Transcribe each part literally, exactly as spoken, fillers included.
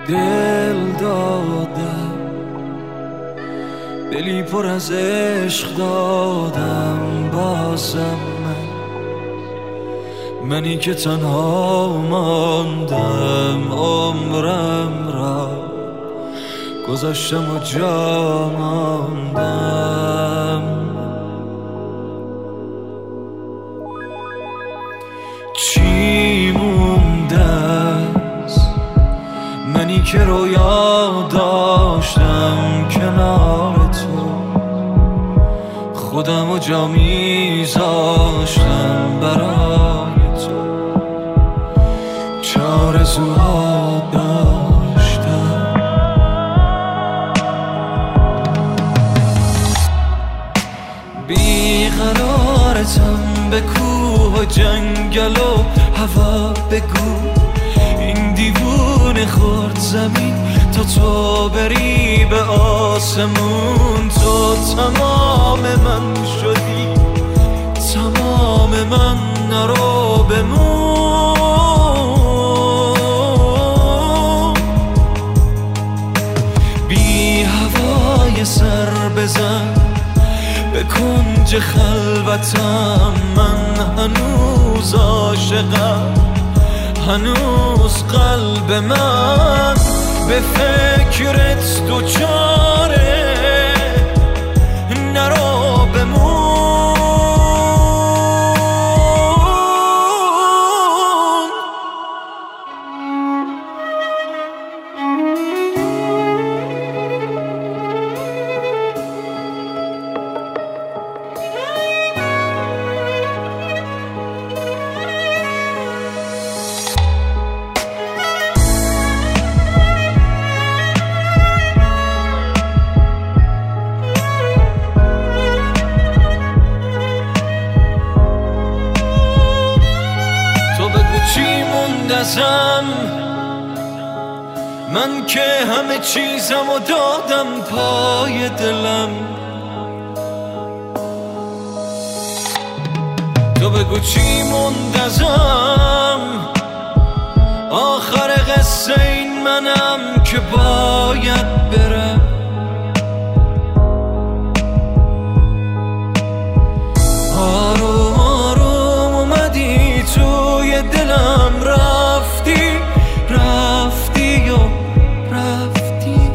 دل دادم، دلی پر از عشق دادم. بازم من منی که تنها ماندم، عمرم را گذاشتم و جا ماندم. چی مونده است منی که رویا داشتم کنار تو، خودم و جا میذاشتم برای تو، چاره‌زوها داشتم. بیقرارتم به کوه و جنگل و هوا، بگو این دیوونه خورد زمین تا تو بری به آسمون. تو تمام من شدی، تمام من، نرو بمون. بی هوای سر بزن به کنج خلوتم، من هنوز عاشقم، هنوز قلب من به فکرت دوچاره، نرو بمون. چی موندم من که همه چیزم و دادم پای دلم؟ تو بگو چی موندم آخر قصه این منم که باید برم. آروم آروم اومدی توی دلم، رفتی رفتی و رفتی.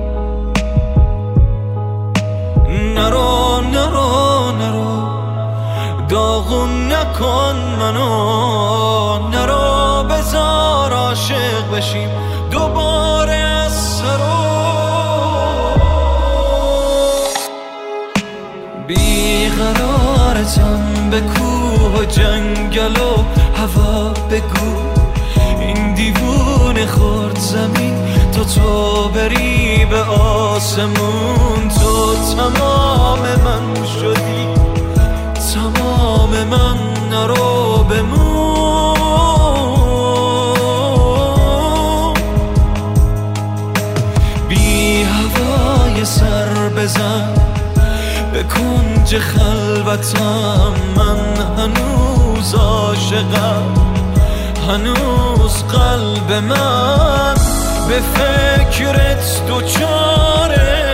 نرو نرو نرو داغون نکن منو، نرو بذار عاشق بشیم دوباره از سرو. بیقرارتم به کوه و جنگل و هوا، بگو این دیوونه خورد زمین تا تو بری به آسمون. تو تمام من شدی، تمام من، نرو بمون. بی هوای سر بزن به کنج خلوتم، من هنوز عاشقم، هنوز قلب من به فکرت دوچاره،